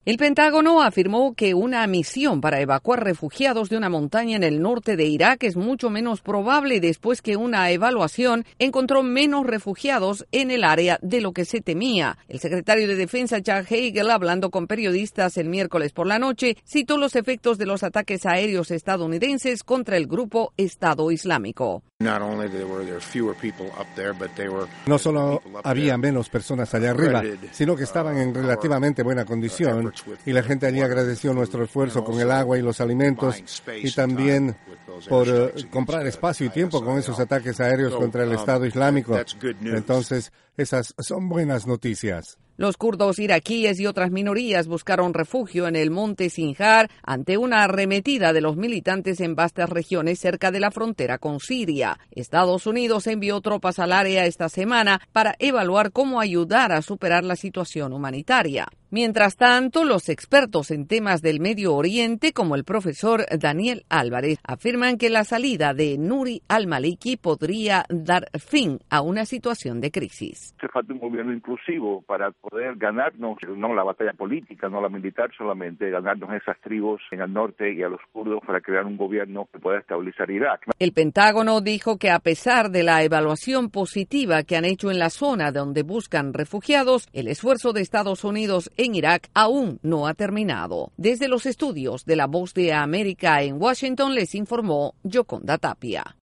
El Pentágono afirmó que una misión para evacuar refugiados de una montaña en el norte de Irak es mucho menos probable después que una evaluación encontró menos refugiados en el área de lo que se temía. El secretario de Defensa, Chuck Hagel, hablando con periodistas el miércoles por la noche, citó los efectos de los ataques aéreos estadounidenses contra el grupo Estado Islámico. No solo había menos personas allá arriba, sino que estaban en relativamente buena condición y la gente allí agradeció nuestro esfuerzo con el agua y los alimentos y también por comprar espacio y tiempo con esos ataques aéreos contra el Estado Islámico. Entonces, esas son buenas noticias. Los kurdos iraquíes y otras minorías buscaron refugio en el monte Sinjar ante una arremetida de los militantes en vastas regiones cerca de la frontera con Siria. Estados Unidos envió tropas al área esta semana para evaluar cómo ayudar a superar la situación humanitaria. Mientras tanto, los expertos en temas del Medio Oriente, como el profesor Daniel Álvarez, afirman que la salida de Nuri al-Maliki podría dar fin a una situación de crisis. Hace falta un gobierno inclusivo para poder ganarnos, no la batalla política, no la militar solamente, ganarnos esas tribus en el norte y a los kurdos para crear un gobierno que pueda estabilizar Irak. El Pentágono dijo que a pesar de la evaluación positiva que han hecho en la zona donde buscan refugiados, el esfuerzo de Estados Unidos en Irak aún no ha terminado. Desde los estudios de La Voz de América en Washington les informó Yoconda Tapia.